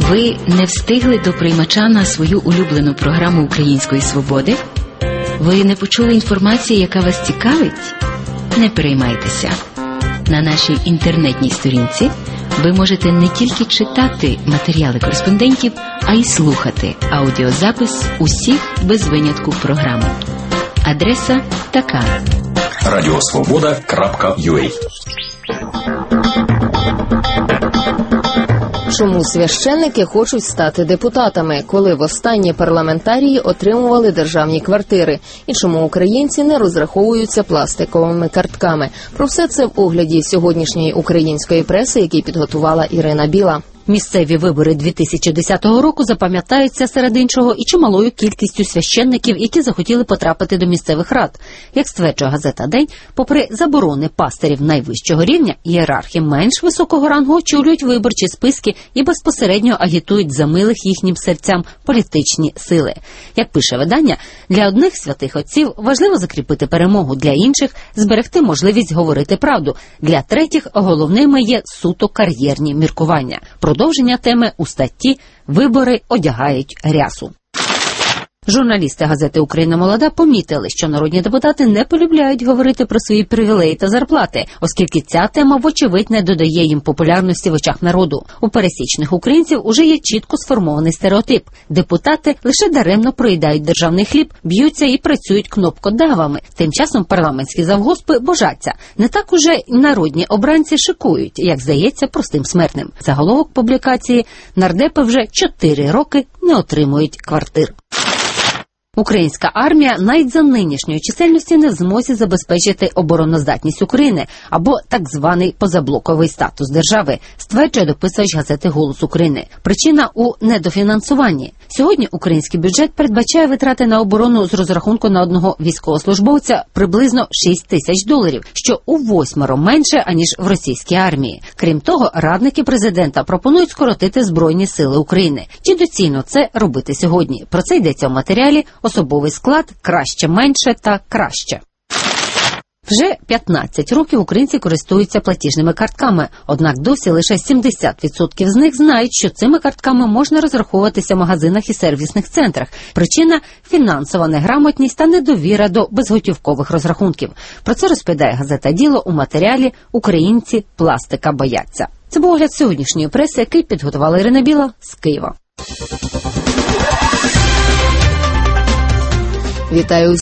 Ви не встигли до приймача на свою улюблену програму «Української свободи»? Ви не почули інформації, яка вас цікавить? Не переймайтеся. На нашій інтернетній сторінці ви можете не тільки читати матеріали кореспондентів, а й слухати аудіозапис усіх без винятку програм. Адреса така: radiosvoboda.ua. Чому священники хочуть стати депутатами, коли востаннє парламентарії отримували державні квартири? І чому українці не розраховуються пластиковими картками? Про все це в огляді сьогоднішньої української преси, який підготувала Ірина Біла. Місцеві вибори 2010 року запам'ятаються серед іншого і чималою кількістю священників, які захотіли потрапити до місцевих рад. Як стверджує газета «День», попри заборони пастирів найвищого рівня, ієрархи менш високого рангу очолюють виборчі списки і безпосередньо агітують за милих їхнім серцям політичні сили. Як пише видання, для одних святих отців важливо закріпити перемогу, для інших – зберегти можливість говорити правду, для третіх головними є суто кар'єрні міркування. Продовження теми у статті «Вибори одягають рясу». Журналісти газети «Україна молода» помітили, що народні депутати не полюбляють говорити про свої привілеї та зарплати, оскільки ця тема, вочевидь, не додає їм популярності в очах народу. У пересічних українців уже є чітко сформований стереотип. Депутати лише даремно проїдають державний хліб, б'ються і працюють кнопкодавами. Тим часом парламентські завгоспи божаться. Не так уже й народні обранці шикують, як здається простим смертним. Заголовок публікації: «Нардепи вже 4 роки не отримують квартир». Українська армія навіть за нинішньої чисельності не в змозі забезпечити обороноздатність України або так званий позаблоковий статус держави, стверджує дописувач газети «Голос України». Причина у недофінансуванні. Сьогодні український бюджет передбачає витрати на оборону з розрахунку на одного військовослужбовця приблизно $6 000, що у 8 менше, аніж в російській армії. Крім того, радники президента пропонують скоротити Збройні сили України. Чи доцільно це робити сьогодні? Про це йдеться в матеріалі «Особовий склад. Краще, менше та краще». Вже 15 років українці користуються платіжними картками, однак досі лише 70% з них знають, що цими картками можна розраховуватися в магазинах і сервісних центрах. Причина – фінансова неграмотність та недовіра до безготівкових розрахунків. Про це розповідає газета «Діло» у матеріалі «Українці пластика бояться». Це був огляд сьогоднішньої преси, який підготувала Ірина Біла з Києва. Вітаю